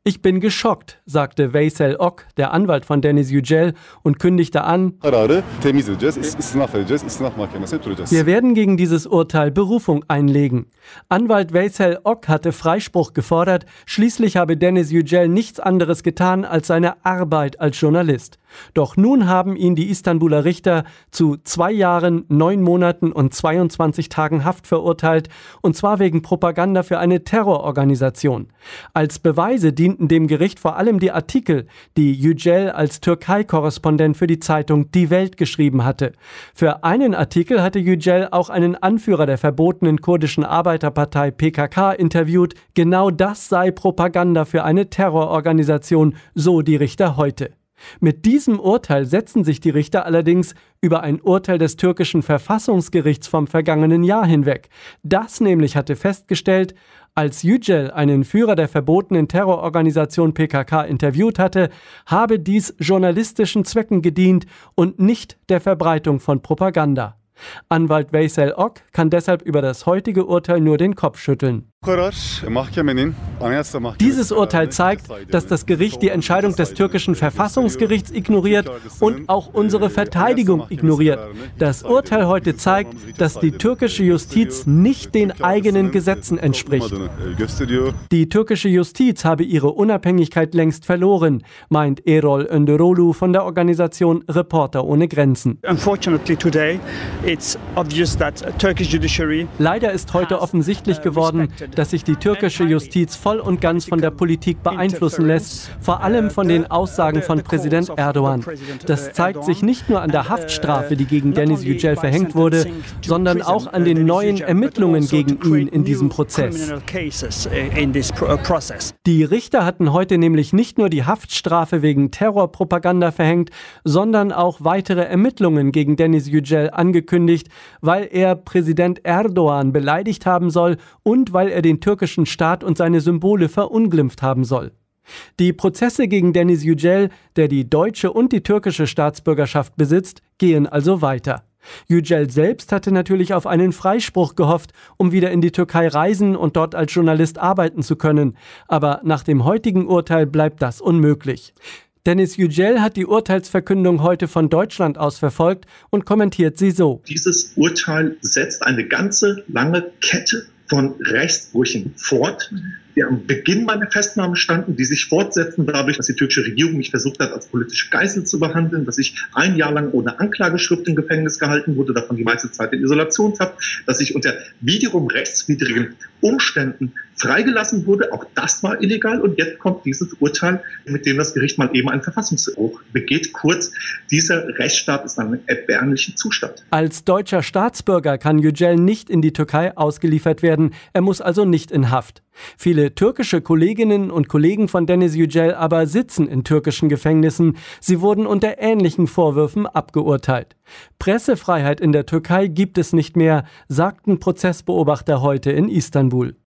Ich bin geschockt, sagte Veysel Ok, der Anwalt von Deniz Yücel, und kündigte an, wir werden gegen dieses Urteil Berufung einlegen. Anwalt Veysel Ok hatte Freispruch gefordert, schließlich habe Deniz Yücel nichts anderes getan als seine Arbeit als Journalist. Doch nun haben ihn die Istanbuler Richter zu 2 Jahren, 9 Monaten und 22 Tagen Haft verurteilt, und zwar wegen Propaganda für eine Terrororganisation. Als Beweise dienten dem Gericht vor allem die Artikel, die Yücel als Türkei-Korrespondent für die Zeitung Die Welt geschrieben hatte. Für einen Artikel hatte Yücel auch einen Anführer der verbotenen kurdischen Arbeiterpartei PKK interviewt. Genau das sei Propaganda für eine Terrororganisation, so die Richter heute. Mit diesem Urteil setzen sich die Richter allerdings über ein Urteil des türkischen Verfassungsgerichts vom vergangenen Jahr hinweg. Das nämlich hatte festgestellt, als Yücel einen Führer der verbotenen Terrororganisation PKK interviewt hatte, habe dies journalistischen Zwecken gedient und nicht der Verbreitung von Propaganda. Anwalt Veysel Ok kann deshalb über das heutige Urteil nur den Kopf schütteln. Dieses Urteil zeigt, dass das Gericht die Entscheidung des türkischen Verfassungsgerichts ignoriert und auch unsere Verteidigung ignoriert. Das Urteil heute zeigt, dass die türkische Justiz nicht den eigenen Gesetzen entspricht. Die türkische Justiz habe ihre Unabhängigkeit längst verloren, meint Erol Önderoglu von der Organisation Reporter ohne Grenzen. Leider ist heute offensichtlich geworden, dass sich die türkische Justiz voll und ganz von der Politik beeinflussen lässt, vor allem von den Aussagen von Präsident Erdogan. Das zeigt sich nicht nur an der Haftstrafe, die gegen Deniz Yücel verhängt wurde, sondern auch an den neuen Ermittlungen gegen ihn in diesem Prozess. Die Richter hatten heute nämlich nicht nur die Haftstrafe wegen Terrorpropaganda verhängt, sondern auch weitere Ermittlungen gegen Deniz Yücel angekündigt, weil er Präsident Erdogan beleidigt haben soll und weil er den türkischen Staat und seine Symbole verunglimpft haben soll. Die Prozesse gegen Deniz Yücel, der die deutsche und die türkische Staatsbürgerschaft besitzt, gehen also weiter. Yücel selbst hatte natürlich auf einen Freispruch gehofft, um wieder in die Türkei reisen und dort als Journalist arbeiten zu können. Aber nach dem heutigen Urteil bleibt das unmöglich. Deniz Yücel hat die Urteilsverkündung heute von Deutschland aus verfolgt und kommentiert sie so. Dieses Urteil setzt eine ganze lange Kette von Rechtsbrüchen fort, die am Beginn meiner Festnahme standen, die sich fortsetzen dadurch, dass die türkische Regierung mich versucht hat, als politische Geisel zu behandeln, dass ich 1 Jahr lang ohne Anklageschrift im Gefängnis gehalten wurde, davon die meiste Zeit in Isolationshaft, dass ich unter wiederum rechtswidrigen Umständen freigelassen wurde. Auch das war illegal. Und jetzt kommt dieses Urteil, mit dem das Gericht mal eben einen Verfassungsbruch begeht. Kurz, dieser Rechtsstaat ist in einem erbärmlichen Zustand. Als deutscher Staatsbürger kann Yücel nicht in die Türkei ausgeliefert werden. Er muss also nicht in Haft. Viele türkische Kolleginnen und Kollegen von Deniz Yücel aber sitzen in türkischen Gefängnissen. Sie wurden unter ähnlichen Vorwürfen abgeurteilt. Pressefreiheit in der Türkei gibt es nicht mehr, sagten Prozessbeobachter heute in Istanbul.